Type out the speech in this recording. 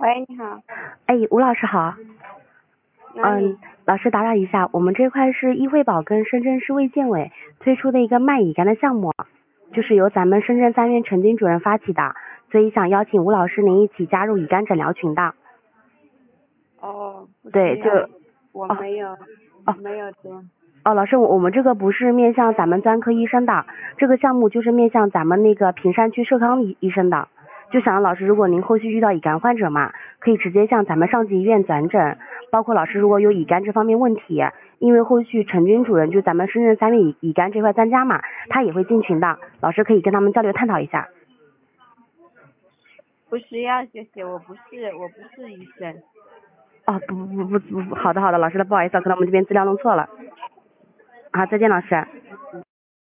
喂，你好。 哎，吴老师好。 哪里？ 老师打扰一下，我们这块是医惠保跟深圳市卫健委推出的一个卖乙肝的项目，就是由咱们深圳3院陈军主任发起的，所以想邀请吴老师您一起加入乙肝诊疗群的。 哦，不对，就需要，我没有，没有这样。 老师，我们这个不是面向咱们专科医生的，这个项目就是面向咱们那个平山区社康医生的。就想让老师，如果您后续遇到乙肝患者嘛，可以直接向咱们上级医院转诊，包括老师如果有乙肝这方面问题，因为后续陈军主任就咱们深圳3院乙肝这块专家嘛，他也会进群的，老师可以跟他们交流探讨一下。 不需要，谢谢，我不是医生。 哦，不，好的，老师，不好意思，可能我们这边资料弄错了。好，再见，老师。